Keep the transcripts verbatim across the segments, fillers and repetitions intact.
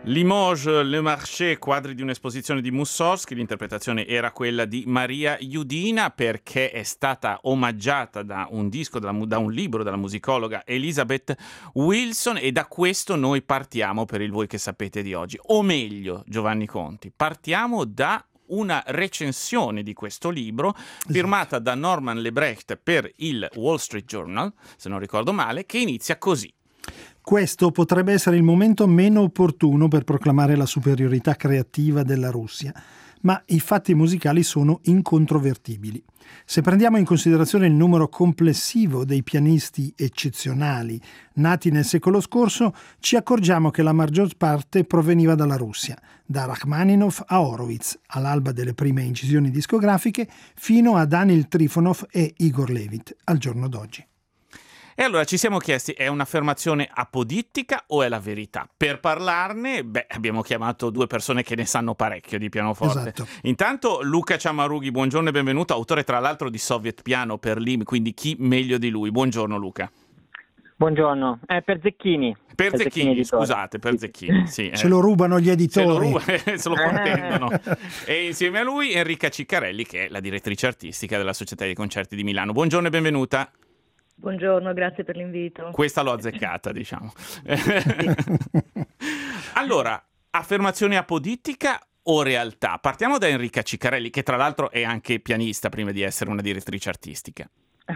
Limoges, Le Marché, quadri di un'esposizione di Mussorgsky. L'interpretazione era quella di Maria Judina, perché è stata omaggiata da un disco, da un libro della musicologa Elizabeth Wilson, e da questo noi partiamo per il Voi che sapete di oggi. O meglio, Giovanni Conti, partiamo da una recensione di questo libro firmata esatto. da Norman Lebrecht per il Wall Street Journal, se non ricordo male, che inizia così. Questo potrebbe essere il momento meno opportuno per proclamare la superiorità creativa della Russia, ma i fatti musicali sono incontrovertibili. Se prendiamo in considerazione il numero complessivo dei pianisti eccezionali nati nel secolo scorso, ci accorgiamo che la maggior parte proveniva dalla Russia, da Rachmaninov a Horowitz, all'alba delle prime incisioni discografiche, fino a Danil Trifonov e Igor Levit, al giorno d'oggi. E allora ci siamo chiesti, è un'affermazione apodittica o è la verità? Per parlarne, beh, abbiamo chiamato due persone che ne sanno parecchio di pianoforte. Esatto. Intanto Luca Ciamarughi, buongiorno e benvenuto, autore tra l'altro di Soviet Piano per l'I M, quindi chi meglio di lui? Buongiorno Luca. Buongiorno, eh, per Zecchini. Per, per Zecchini, Zecchini scusate, per Zecchini. Sì, se eh. lo rubano gli editori. Se lo, ruba, se lo contendono. E insieme a lui Enrica Ciccarelli, che è la direttrice artistica della Società dei Concerti di Milano. Buongiorno e benvenuta. Buongiorno, grazie per l'invito. Questa l'ho azzeccata, diciamo. Allora, affermazione apodittica o realtà? Partiamo da Enrica Ciccarelli, che tra l'altro è anche pianista prima di essere una direttrice artistica.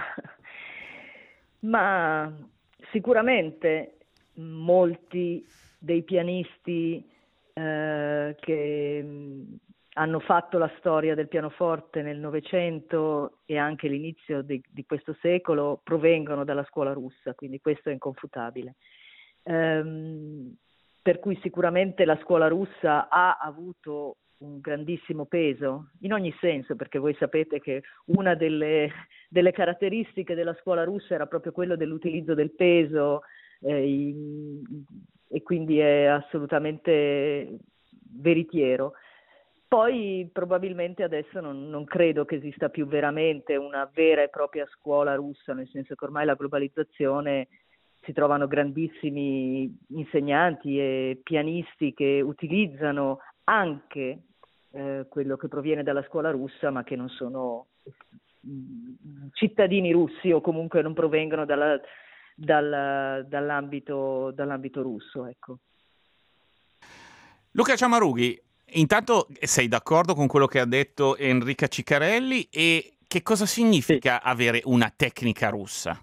Ma sicuramente molti dei pianisti eh, che hanno fatto la storia del pianoforte nel Novecento e anche l'inizio di, di questo secolo provengono dalla scuola russa, quindi questo è inconfutabile. Ehm, per cui sicuramente la scuola russa ha avuto un grandissimo peso, in ogni senso, perché voi sapete che una delle, delle caratteristiche della scuola russa era proprio quello dell'utilizzo del peso, eh, in, e quindi è assolutamente veritiero. Poi probabilmente adesso non, non credo che esista più veramente una vera e propria scuola russa, nel senso che ormai la globalizzazione, si trovano grandissimi insegnanti e pianisti che utilizzano anche eh, quello che proviene dalla scuola russa, ma che non sono cittadini russi o comunque non provengono dalla, dalla, dall'ambito, dall'ambito russo. Ecco. Luca Ciamarughi, intanto sei d'accordo con quello che ha detto Enrica Ciccarelli, e che cosa significa sì. avere una tecnica russa?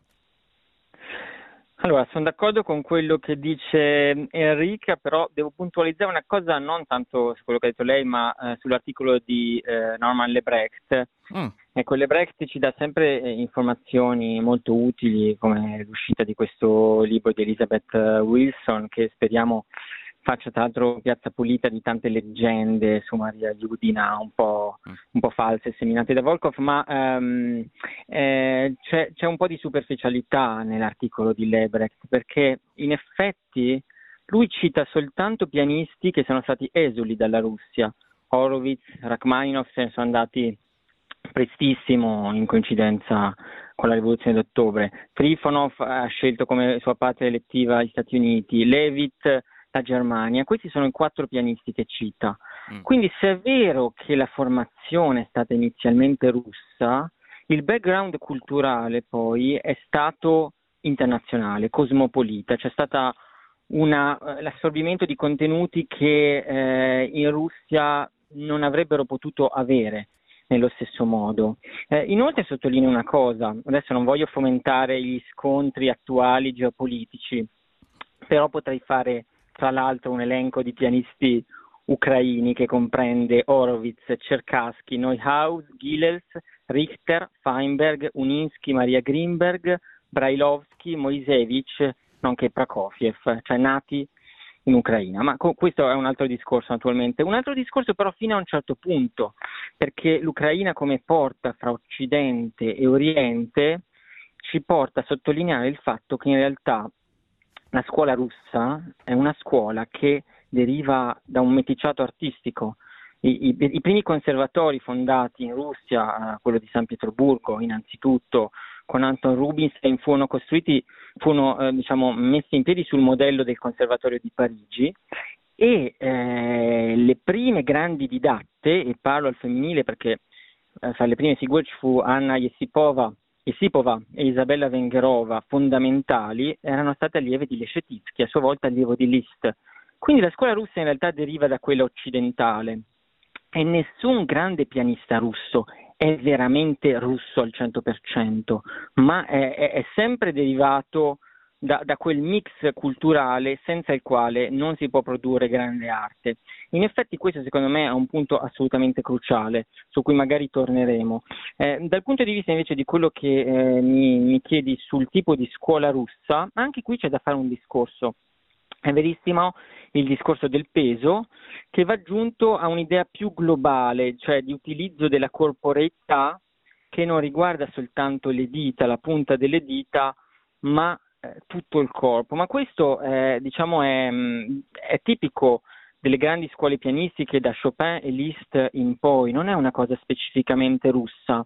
Allora, sono d'accordo con quello che dice Enrica, però devo puntualizzare una cosa non tanto su quello che ha detto lei, ma eh, sull'articolo di eh, Norman Lebrecht. Mm. Ecco, Lebrecht ci dà sempre eh, informazioni molto utili, come l'uscita di questo libro di Elizabeth Wilson, che speriamo faccia tra l'altro piazza pulita di tante leggende su Maria Judina un po', un po' false, seminate da Volkov, ma um, eh, c'è, c'è un po' di superficialità nell'articolo di Lebrecht, perché in effetti lui cita soltanto pianisti che sono stati esuli dalla Russia. Horowitz, Rachmaninov se ne sono andati prestissimo in coincidenza con la rivoluzione d'ottobre. Trifonov ha scelto come sua patria elettiva gli Stati Uniti, Levit la Germania. Questi sono i quattro pianisti che cita. Mm. Quindi se è vero che la formazione è stata inizialmente russa, il background culturale poi è stato internazionale, cosmopolita. C'è stata una, l'assorbimento di contenuti che eh, in Russia non avrebbero potuto avere nello stesso modo. Eh, inoltre sottolineo una cosa, adesso non voglio fomentare gli scontri attuali geopolitici, però potrei fare tra l'altro un elenco di pianisti ucraini che comprende Horowitz, Cherkassky, Neuhaus, Gilels, Richter, Feinberg, Uninsky, Maria Greenberg, Brailovsky, Moisevich, nonché Prokofiev, cioè nati in Ucraina. Ma co- questo è un altro discorso naturalmente. Un altro discorso però fino a un certo punto, perché l'Ucraina come porta fra Occidente e Oriente ci porta a sottolineare il fatto che in realtà la scuola russa è una scuola che deriva da un meticciato artistico. I, i, i primi conservatori fondati in Russia, quello di San Pietroburgo innanzitutto, con Anton Rubinstein, furono costruiti, furono eh, diciamo messi in piedi sul modello del Conservatorio di Parigi, e eh, le prime grandi didatte, e parlo al femminile perché eh, fra le prime figure ci fu Anna Jessipova, Jessipova e Isabella Vengerova, fondamentali, erano state allieve di Leschetizky, a sua volta allievo di Liszt. Quindi la scuola russa in realtà deriva da quella occidentale e nessun grande pianista russo è veramente russo al cento per cento, ma è, è, è sempre derivato da, da quel mix culturale senza il quale non si può produrre grande arte. In effetti questo secondo me è un punto assolutamente cruciale, su cui magari torneremo. Eh, dal punto di vista invece di quello che eh, mi, mi chiedi sul tipo di scuola russa, anche qui c'è da fare un discorso. È verissimo il discorso del peso, che va aggiunto a un'idea più globale, cioè di utilizzo della corporeità che non riguarda soltanto le dita, la punta delle dita, ma eh, tutto il corpo. Ma questo eh, diciamo è, è tipico delle grandi scuole pianistiche da Chopin e Liszt in poi, non è una cosa specificamente russa.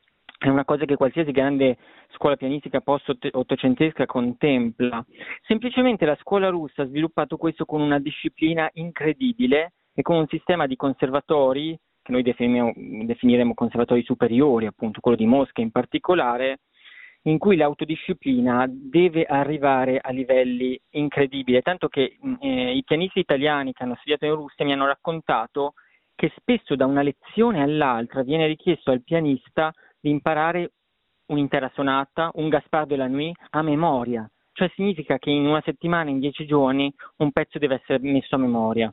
È una cosa che qualsiasi grande scuola pianistica post-ottocentesca contempla. Semplicemente la scuola russa ha sviluppato questo con una disciplina incredibile e con un sistema di conservatori, che noi definiremo, definiremo conservatori superiori, appunto quello di Mosca in particolare, in cui l'autodisciplina deve arrivare a livelli incredibili. Tanto che eh, i pianisti italiani che hanno studiato in Russia mi hanno raccontato che spesso da una lezione all'altra viene richiesto al pianista di imparare un'intera sonata, un Gaspard de la Nuit a memoria, cioè significa che in una settimana, in dieci giorni, un pezzo deve essere messo a memoria.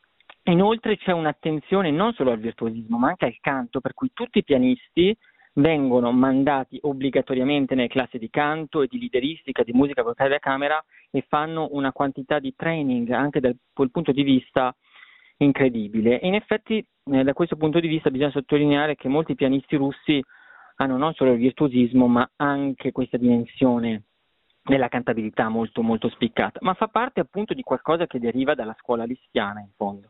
Inoltre c'è un'attenzione non solo al virtuosismo, ma anche al canto, per cui tutti i pianisti vengono mandati obbligatoriamente nelle classi di canto e di lideristica, di musica vocale da camera e fanno una quantità di training anche da quel punto di vista incredibile. E in effetti eh, da questo punto di vista bisogna sottolineare che molti pianisti russi hanno non solo il virtuosismo ma anche questa dimensione della cantabilità molto molto spiccata, ma fa parte appunto di qualcosa che deriva dalla scuola lisztiana in fondo.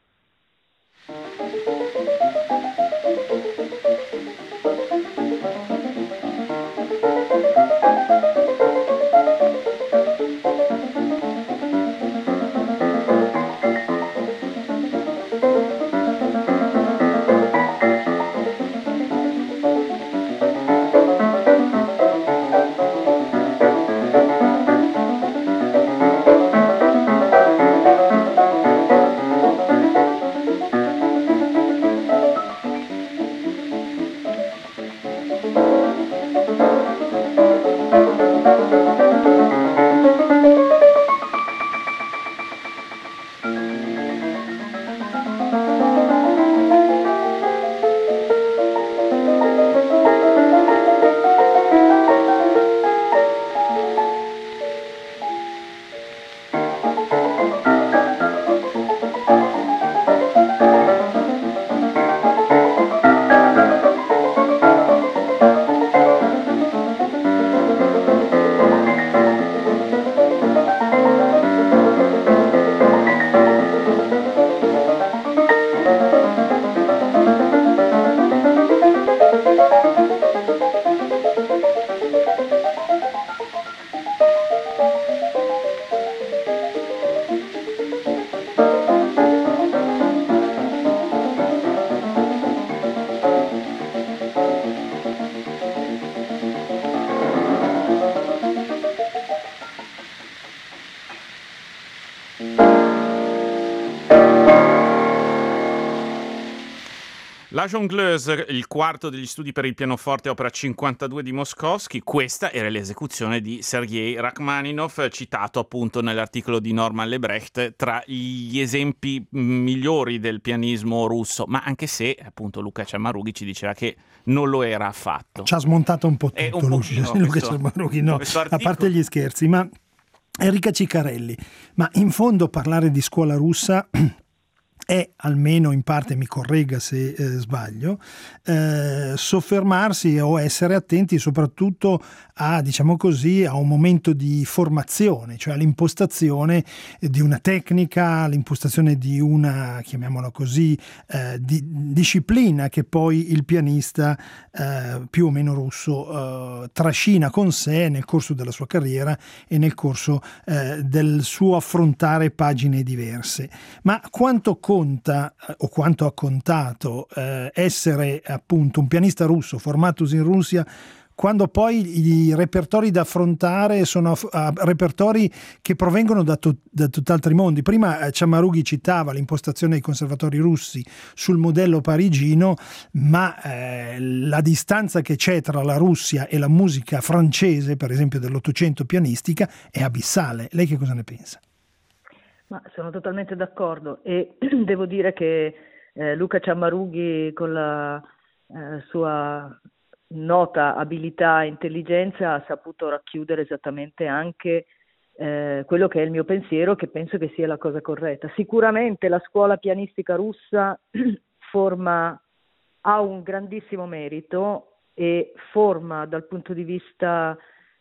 La Jongleuse, il quarto degli studi per il pianoforte, opera cinquantadue di Moszkowski. Questa era l'esecuzione di Sergei Rachmaninov, citato appunto nell'articolo di Norman Lebrecht tra gli esempi migliori del pianismo russo, ma anche se appunto Luca Ciammarughi ci diceva che non lo era affatto. Ci ha smontato un po' tutto, È un Luca, Luca Ciammarughi, no, a parte gli scherzi, ma Enrica Ciccarelli, ma in fondo parlare di scuola russa è, almeno in parte, mi corregga se eh, sbaglio, eh, soffermarsi o essere attenti soprattutto a, diciamo così, a un momento di formazione, cioè all'impostazione di una tecnica, all'impostazione di una, chiamiamola così, eh, di, disciplina che poi il pianista eh, più o meno russo eh, trascina con sé nel corso della sua carriera e nel corso eh, del suo affrontare pagine diverse. Ma quanto conta eh, o quanto ha contato eh, essere appunto un pianista russo formatosi in Russia, quando poi i repertori da affrontare sono uh, repertori che provengono da, to- da tutt'altri mondi. Prima eh, Ciammarughi citava l'impostazione dei conservatori russi sul modello parigino, ma eh, la distanza che c'è tra la Russia e la musica francese, per esempio dell'Ottocento pianistica, è abissale. Lei che cosa ne pensa? Ma sono totalmente d'accordo e devo dire che eh, Luca Ciammarughi, con la eh, sua nota abilità e intelligenza, ha saputo racchiudere esattamente anche eh, quello che è il mio pensiero, che penso che sia la cosa corretta. Sicuramente la scuola pianistica russa forma, ha un grandissimo merito e forma dal punto di vista,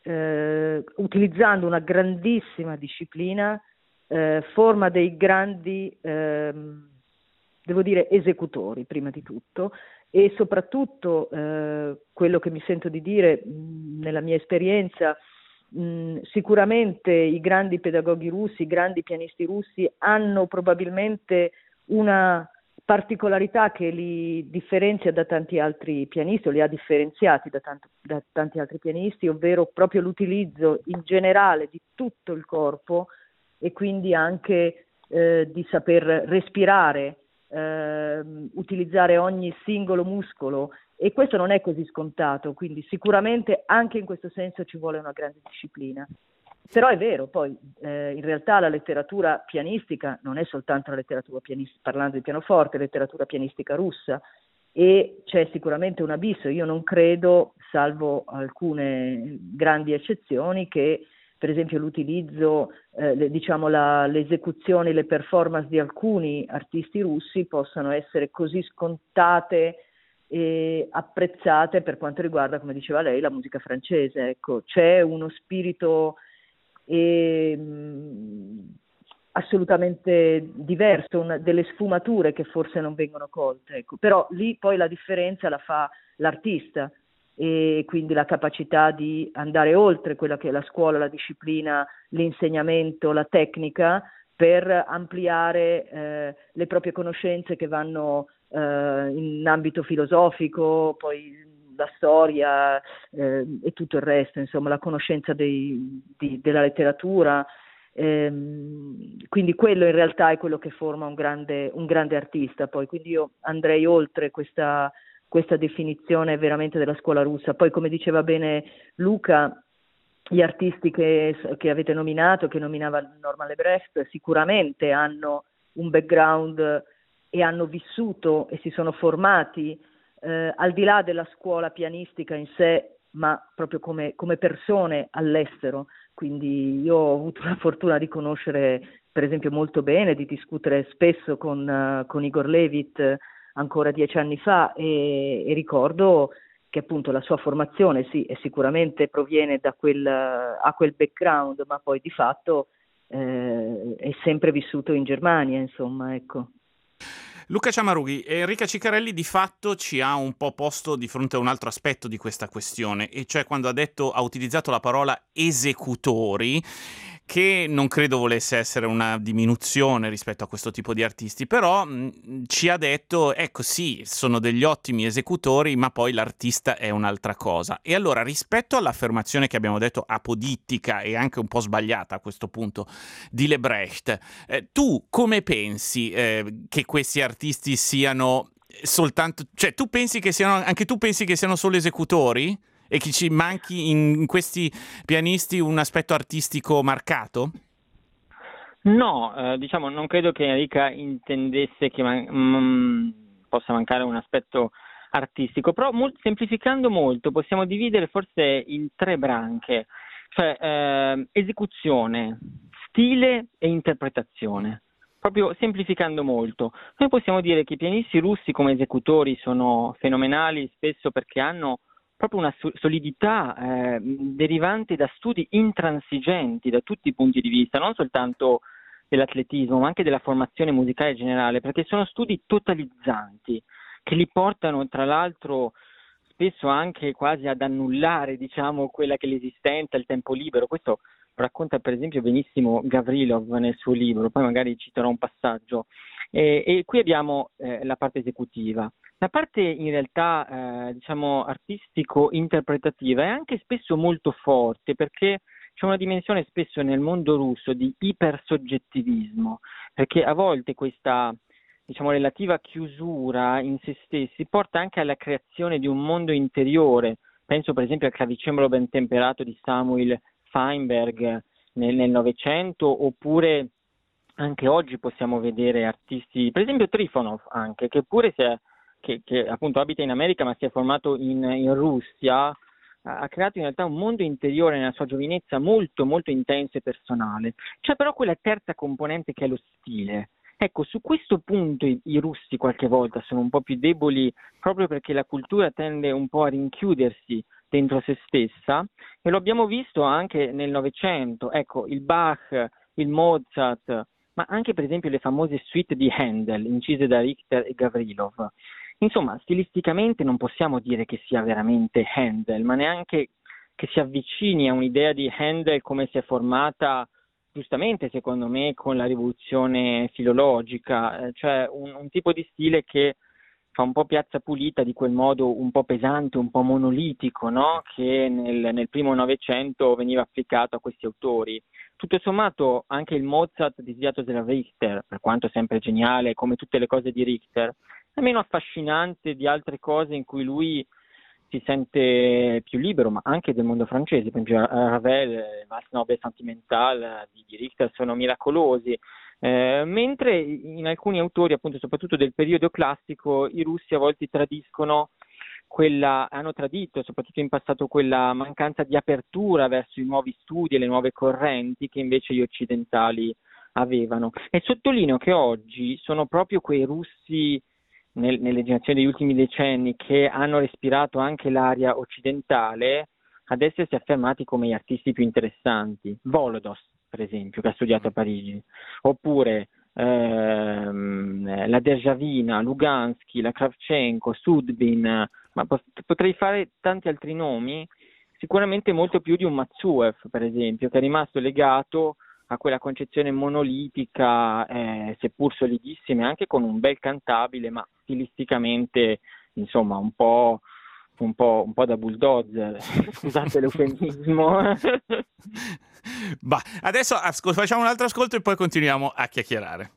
eh, utilizzando una grandissima disciplina, eh, forma dei grandi, eh, devo dire, esecutori prima di tutto. E soprattutto eh, quello che mi sento di dire mh, nella mia esperienza, mh, sicuramente i grandi pedagoghi russi, i grandi pianisti russi hanno probabilmente una particolarità che li differenzia da tanti altri pianisti, o li ha differenziati da, tanto, da tanti altri pianisti, ovvero proprio l'utilizzo in generale di tutto il corpo e quindi anche eh, di saper respirare, Uh, utilizzare ogni singolo muscolo, e questo non è così scontato, quindi sicuramente anche in questo senso ci vuole una grande disciplina. Però è vero, poi eh, in realtà la letteratura pianistica non è soltanto la letteratura pianistica, parlando di pianoforte, letteratura pianistica russa, e c'è sicuramente un abisso. Io non credo, salvo alcune grandi eccezioni, che per esempio l'utilizzo, eh, le, diciamo la, le esecuzioni, le performance di alcuni artisti russi possano essere così scontate e apprezzate per quanto riguarda, come diceva lei, la musica francese. Ecco, c'è uno spirito eh, assolutamente diverso, una, delle sfumature che forse non vengono colte. Ecco. Però lì poi la differenza la fa l'artista, e quindi la capacità di andare oltre quella che è la scuola, la disciplina, l'insegnamento, la tecnica, per ampliare eh, le proprie conoscenze che vanno eh, in ambito filosofico, poi la storia eh, e tutto il resto, insomma la conoscenza dei, di, della letteratura. Ehm, quindi quello in realtà è quello che forma un grande, un grande artista. Poi quindi io andrei oltre questa questa definizione veramente della scuola russa. Poi, come diceva bene Luca, gli artisti che, che avete nominato, che nominava Norman Lebrecht, sicuramente hanno un background e hanno vissuto e si sono formati eh, al di là della scuola pianistica in sé, ma proprio come, come persone all'estero. Quindi io ho avuto la fortuna di conoscere, per esempio, molto bene, di discutere spesso con, uh, con Igor Levit, ancora dieci anni fa, e, e ricordo che appunto la sua formazione sì, e sicuramente proviene da quel, ha quel background, ma poi di fatto eh, è sempre vissuto in Germania, insomma, ecco. Luca Ciammarughi, Enrica Ciccarelli di fatto ci ha un po' posto di fronte a un altro aspetto di questa questione, e cioè quando ha detto, ha utilizzato la parola esecutori, che non credo volesse essere una diminuzione rispetto a questo tipo di artisti, però mh, ci ha detto, ecco sì, sono degli ottimi esecutori, ma poi l'artista è un'altra cosa. E allora, rispetto all'affermazione che abbiamo detto apodittica e anche un po' sbagliata a questo punto di Lebrecht, eh, tu come pensi eh, che questi artisti siano soltanto, cioè tu pensi che siano, anche tu pensi che siano solo esecutori? E che ci manchi in questi pianisti un aspetto artistico marcato? No, eh, diciamo, non credo che Enrica intendesse che man- m- possa mancare un aspetto artistico, però mol- semplificando molto possiamo dividere forse in tre branche, cioè eh, esecuzione, stile e interpretazione. proprio semplificando molto. Noi possiamo dire che i pianisti russi come esecutori sono fenomenali, spesso perché hanno proprio una solidità eh, derivante da studi intransigenti da tutti i punti di vista, non soltanto dell'atletismo, ma anche della formazione musicale generale, perché sono studi totalizzanti che li portano, tra l'altro, spesso anche quasi ad annullare, diciamo, quella che è l'esistenza, il tempo libero. Questo racconta per esempio benissimo Gavrilov nel suo libro, poi magari citerò un passaggio. E, e qui abbiamo eh, la parte esecutiva. La parte in realtà, eh, diciamo, artistico-interpretativa è anche spesso molto forte, perché c'è una dimensione spesso nel mondo russo di ipersoggettivismo, perché a volte questa, diciamo, relativa chiusura in se stessi porta anche alla creazione di un mondo interiore. Penso per esempio al clavicembalo ben temperato di Samuel Feinberg nel, nel Novecento, oppure anche oggi possiamo vedere artisti, per esempio Trifonov anche, che pure si è, che, che appunto abita in America ma si è formato in, in Russia, ha creato in realtà un mondo interiore nella sua giovinezza molto molto intenso e personale. C'è però quella terza componente che è lo stile. Ecco, su questo punto i, i russi qualche volta sono un po' più deboli, proprio perché la cultura tende un po' a rinchiudersi dentro se stessa, e lo abbiamo visto anche nel Novecento. Ecco, il Bach, il Mozart, ma anche per esempio le famose suite di Handel, incise da Richter e Gavrilov. Insomma, stilisticamente non possiamo dire che sia veramente Handel, ma neanche che si avvicini a un'idea di Handel come si è formata, giustamente secondo me, con la rivoluzione filologica, cioè un, un tipo di stile che fa un po' piazza pulita di quel modo un po' pesante, un po' monolitico, no? Che nel, nel primo Novecento veniva applicato a questi autori. Tutto sommato anche il Mozart di Sviatosław Richter, per quanto sempre geniale come tutte le cose di Richter, è meno affascinante di altre cose in cui lui si sente più libero, ma anche del mondo francese. Per esempio Ravel, Valse Noble Sentimental di, di Richter sono miracolosi, eh, mentre in alcuni autori, appunto soprattutto del periodo classico, i russi a volte tradiscono quella, hanno tradito soprattutto in passato quella mancanza di apertura verso i nuovi studi e le nuove correnti che invece gli occidentali avevano. E sottolineo che oggi sono proprio quei russi nel, nelle generazioni degli ultimi decenni che hanno respirato anche l'aria occidentale ad essersi affermati come gli artisti più interessanti. Volodos, per esempio, che ha studiato a Parigi, oppure ehm, la Derjavina, Lugansky, la Kravchenko, Sudbin, ma potrei fare tanti altri nomi, sicuramente molto più di un Matsuev, per esempio, che è rimasto legato a quella concezione monolitica, eh, seppur solidissima, anche con un bel cantabile, ma stilisticamente, insomma, un po', un po', un po' da bulldozer, scusate l'eufemismo. Bah, adesso ascol- facciamo un altro ascolto e poi continuiamo a chiacchierare.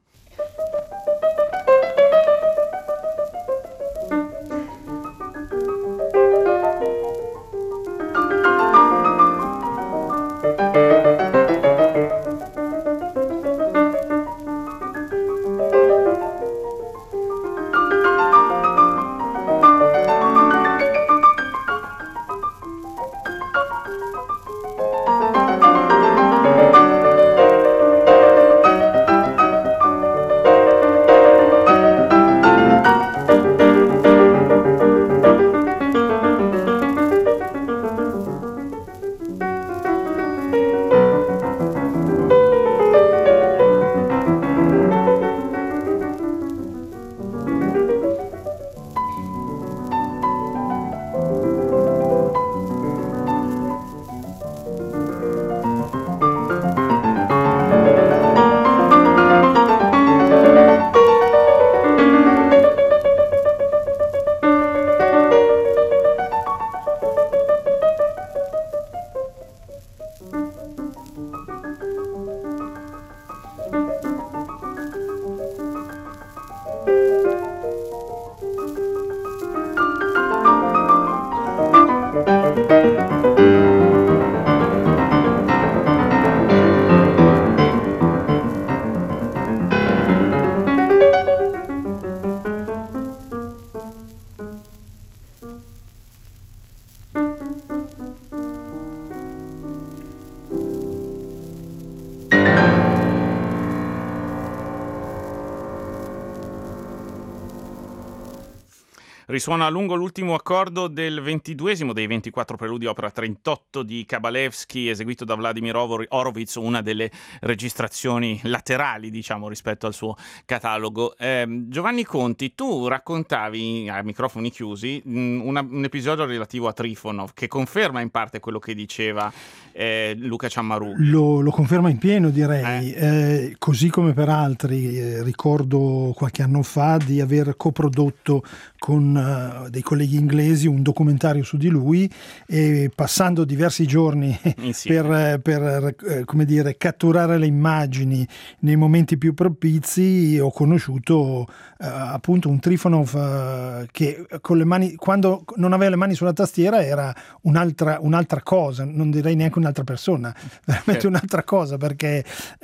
Risuona a lungo l'ultimo accordo del ventiduesimo dei ventiquattro preludi opera trentotto di Kabalevsky, eseguito da Vladimir Horowitz, una delle registrazioni laterali, diciamo, rispetto al suo catalogo. Eh, Giovanni Conti, tu raccontavi a microfoni chiusi una, un episodio relativo a Trifonov che conferma in parte quello che diceva eh, Luca Ciammarughi. Lo, lo conferma in pieno, direi, eh. Eh, così come per altri. Eh, ricordo qualche anno fa di aver coprodotto con uh, dei colleghi inglesi un documentario su di lui, e passando diversi giorni per, per eh, come dire, catturare le immagini nei momenti più propizi, ho conosciuto uh, appunto un Trifonov uh, che con le mani, quando non aveva le mani sulla tastiera, era un'altra, un'altra cosa, non direi neanche un'altra persona, veramente un'altra cosa, perché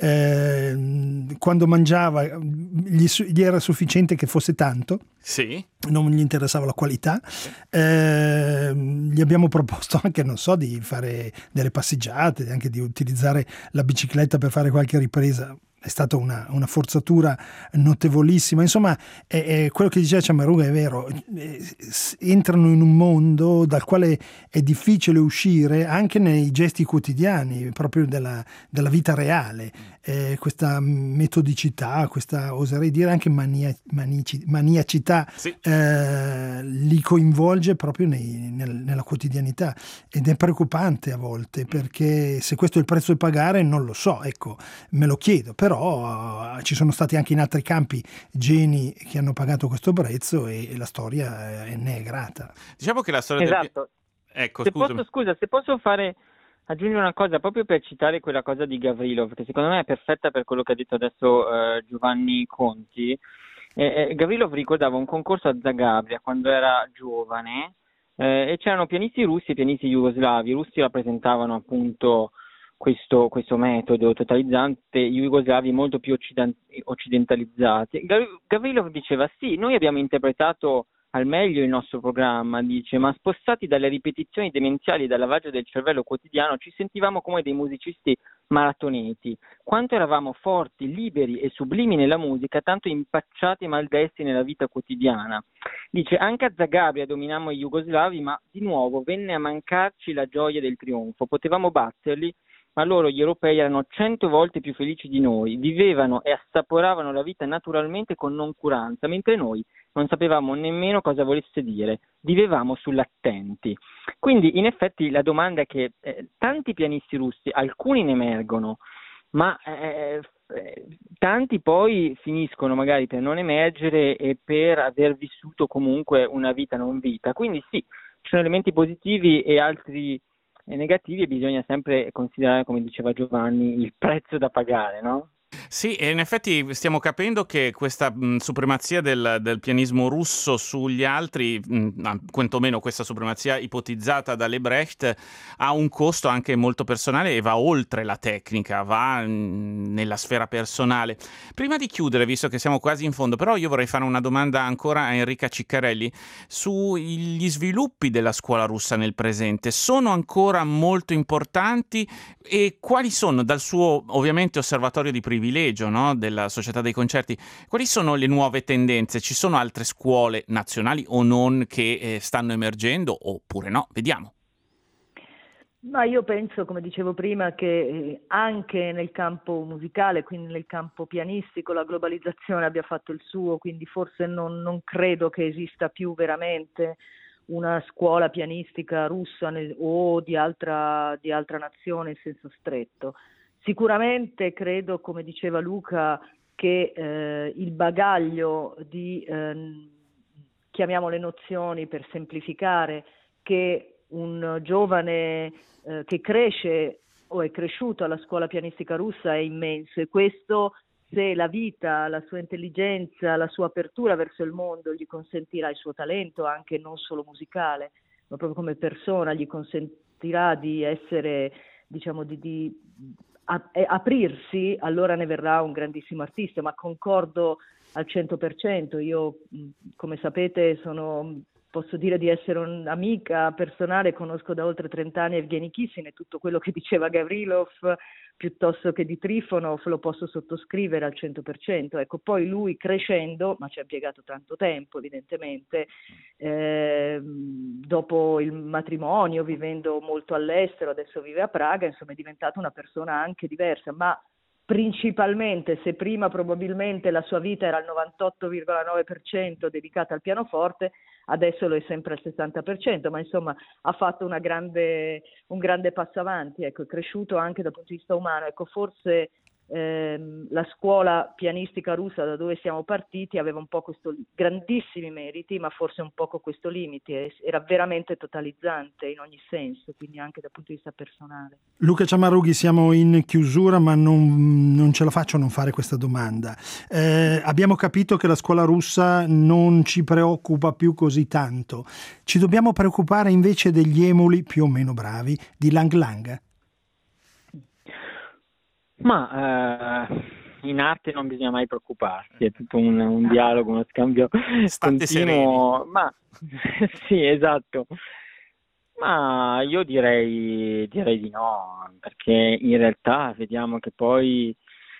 eh, quando mangiava gli, gli era sufficiente che fosse tanto. Sì. Non gli interessava la qualità. Eh, gli abbiamo proposto anche, non so, di fare delle passeggiate, anche di utilizzare la bicicletta per fare qualche ripresa. È stata una, una forzatura notevolissima. Insomma, è, è quello che diceva Ciammarughi è vero. Entrano in un mondo dal quale è difficile uscire anche nei gesti quotidiani, proprio della, della vita reale. Eh, questa metodicità, questa, oserei dire anche mania, manici, maniacità, sì. eh, li coinvolge proprio nei, nel, nella quotidianità, ed è preoccupante a volte, perché se questo è il prezzo da pagare non lo so, ecco, me lo chiedo, però uh, ci sono stati anche in altri campi geni che hanno pagato questo prezzo, e, e la storia eh, ne è grata. Diciamo che la storia esatto. del... Ecco, se posso, scusa, se posso fare aggiungere una cosa, proprio per citare quella cosa di Gavrilov, che secondo me è perfetta per quello che ha detto adesso eh, Giovanni Conti. Eh, eh, Gavrilov ricordava un concorso a Zagabria quando era giovane, eh, e c'erano pianisti russi e pianisti jugoslavi. I russi rappresentavano appunto questo, questo metodo totalizzante, gli jugoslavi molto più occident- occidentalizzati. Gavrilov diceva sì, noi abbiamo interpretato al meglio il nostro programma, dice, ma spostati dalle ripetizioni demenziali e dal lavaggio del cervello quotidiano ci sentivamo come dei musicisti maratoneti. Quanto eravamo forti, liberi e sublimi nella musica, tanto impacciati e maldestri nella vita quotidiana. Dice, anche a Zagabria dominammo gli jugoslavi, ma di nuovo venne a mancarci la gioia del trionfo. Potevamo batterli, ma loro, gli europei, erano cento volte più felici di noi, vivevano e assaporavano la vita naturalmente con noncuranza, mentre noi non sapevamo nemmeno cosa volesse dire, vivevamo sull'attenti. Quindi in effetti la domanda è che eh, tanti pianisti russi, alcuni ne emergono, ma eh, eh, tanti poi finiscono magari per non emergere e per aver vissuto comunque una vita non vita. Quindi sì, ci sono elementi positivi e altri negativi, e bisogna sempre considerare, come diceva Giovanni, il prezzo da pagare, no? Sì, e in effetti stiamo capendo che questa mh, supremazia del, del pianismo russo sugli altri, mh, quantomeno questa supremazia ipotizzata da Lebrecht, ha un costo anche molto personale e va oltre la tecnica, va mh, nella sfera personale. Prima di chiudere, visto che siamo quasi in fondo, però io vorrei fare una domanda ancora a Enrica Ciccarelli sugli sviluppi della scuola russa nel presente. Sono ancora molto importanti, e quali sono, dal suo ovviamente osservatorio di privilegio, no, della società dei concerti, quali sono le nuove tendenze? Ci sono altre scuole nazionali o non che eh, stanno emergendo, oppure no? Vediamo. Ma io penso, come dicevo prima, che anche nel campo musicale, quindi nel campo pianistico, la globalizzazione abbia fatto il suo, quindi forse non, non credo che esista più veramente una scuola pianistica russa o di altra, di altra nazione in senso stretto. Sicuramente credo, come diceva Luca, che eh, il bagaglio di, eh, chiamiamole nozioni per semplificare, che un giovane eh, che cresce o è cresciuto alla scuola pianistica russa è immenso, e questo, se la vita, la sua intelligenza, la sua apertura verso il mondo gli consentirà, il suo talento anche non solo musicale, ma proprio come persona, gli consentirà di essere, diciamo, di, di aprirsi, allora ne verrà un grandissimo artista. Ma concordo al cento per cento. Io, come sapete, sono posso dire di essere un'amica personale, conosco da oltre trenta anni Evgeny Kissin e tutto quello che diceva Gavrilov piuttosto che di Trifonov lo posso sottoscrivere al cento per cento. Ecco, poi lui crescendo, ma ci ha impiegato tanto tempo evidentemente, eh, dopo il matrimonio, vivendo molto all'estero, adesso vive a Praga, insomma è diventata una persona anche diversa, ma principalmente, se prima probabilmente la sua vita era al novantotto virgola nove per cento dedicata al pianoforte, adesso lo è sempre al sessanta per cento, ma insomma ha fatto una grande, un grande passo avanti, ecco, è cresciuto anche dal punto di vista umano. Ecco, forse ehm, la scuola pianistica russa da dove siamo partiti aveva un po' questo grandissimi meriti, ma forse un poco questo limite, era veramente totalizzante in ogni senso, quindi anche dal punto di vista personale. Luca Ciamarughi, siamo in chiusura, ma non, non ce la faccio a non fare questa domanda. Eh, abbiamo capito che la scuola russa non ci preoccupa più così tanto. Ci dobbiamo preoccupare invece degli emuli più o meno bravi di Lang Lang? Ma eh, in arte non bisogna mai preoccuparsi, è tutto un, un dialogo, uno scambio State continuo. sereni. Ma sì, esatto. Ma io direi, direi di no, perché in realtà vediamo che poi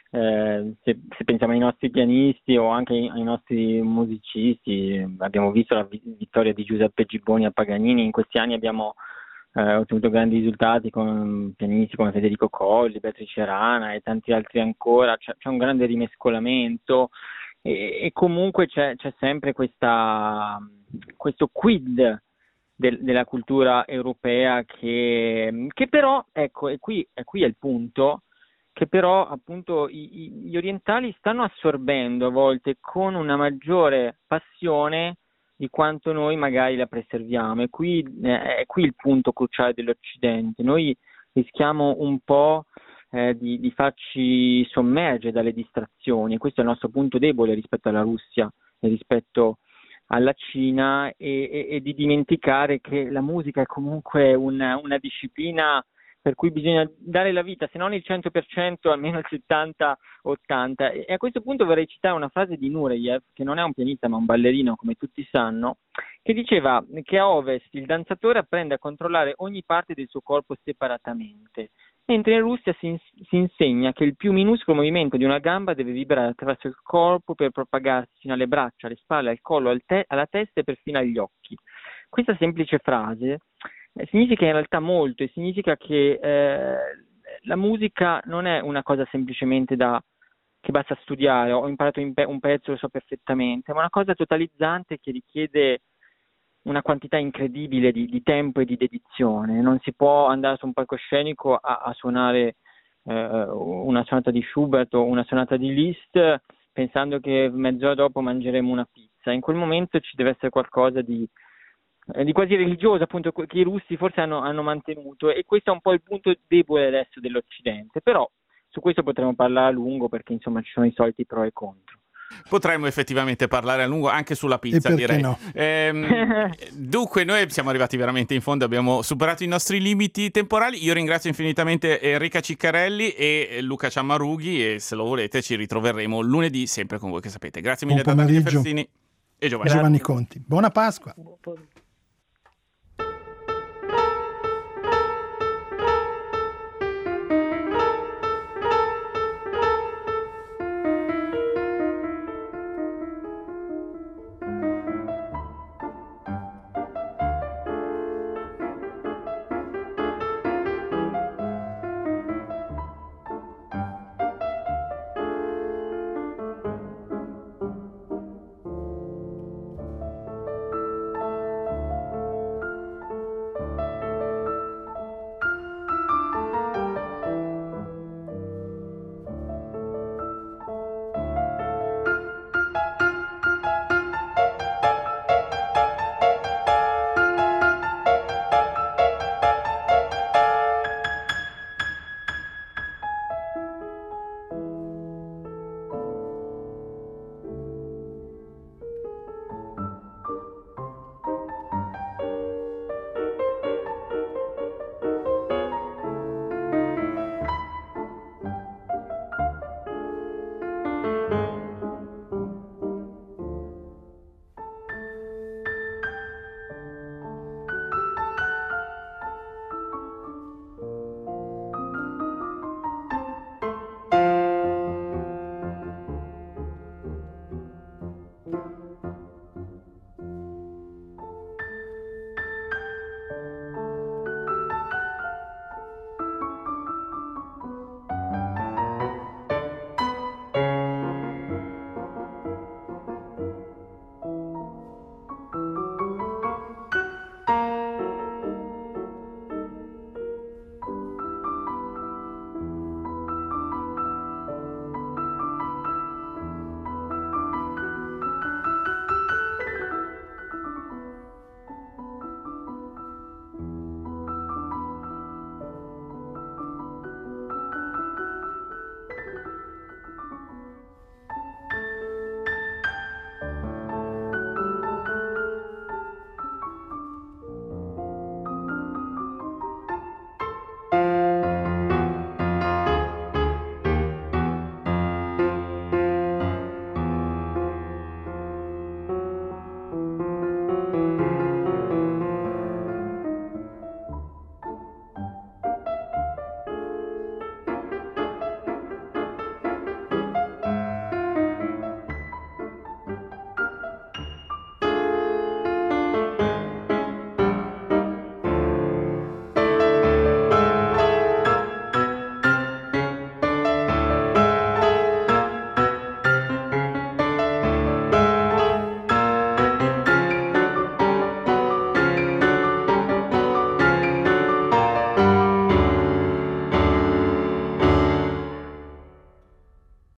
eh, se, se pensiamo ai nostri pianisti o anche ai, ai nostri musicisti, abbiamo visto la vittoria di Giuseppe Gibboni a Paganini, in questi anni abbiamo eh, ottenuto grandi risultati con pianisti come Federico Colli, Beatrice Rana e tanti altri ancora, c'è, c'è un grande rimescolamento e, e comunque c'è, c'è sempre questa, questo quid della cultura europea che, che però, ecco, e qui, e qui è il punto, che però appunto i, gli orientali stanno assorbendo a volte con una maggiore passione di quanto noi magari la preserviamo, e qui eh, è qui il punto cruciale dell'Occidente. Noi rischiamo un po' eh, di, di farci sommergere dalle distrazioni, e questo è il nostro punto debole rispetto alla Russia e rispetto alla Cina, e, e, e di dimenticare che la musica è comunque una, una disciplina per cui bisogna dare la vita, se non il cento per cento, almeno il settanta ottanta. E a questo punto vorrei citare una frase di Nureyev, che non è un pianista ma un ballerino, come tutti sanno, che diceva che a Ovest il danzatore apprende a controllare ogni parte del suo corpo separatamente, mentre in Russia si, si insegna che il più minuscolo movimento di una gamba deve vibrare attraverso il corpo per propagarsi fino alle braccia, alle spalle, al collo, al te- alla testa e perfino agli occhi. Questa semplice frase eh, significa in realtà molto, e significa che eh, la musica non è una cosa semplicemente da che basta studiare, ho imparato in pe- un pezzo, lo so perfettamente, ma una cosa totalizzante che richiede una quantità incredibile di, di tempo e di dedizione. Non si può andare su un palcoscenico a, a suonare eh, una sonata di Schubert o una sonata di Liszt pensando che mezz'ora dopo mangeremo una pizza. In quel momento ci deve essere qualcosa di, eh, di quasi religioso, appunto, che i russi forse hanno, hanno mantenuto, e questo è un po' il punto debole adesso dell'Occidente. Però su questo potremo parlare a lungo, perché insomma ci sono i soliti pro e contro. Potremmo effettivamente parlare a lungo anche sulla pizza, e perché direi. No? Ehm, dunque, noi siamo arrivati veramente in fondo, abbiamo superato i nostri limiti temporali. Io ringrazio infinitamente Enrica Ciccarelli e Luca Ciamarughi, e se lo volete ci ritroveremo lunedì sempre con voi, che sapete. Grazie mille Buon da Davide pomeriggio. Fersini e Giovanni. Giovanni Conti. Buona Pasqua.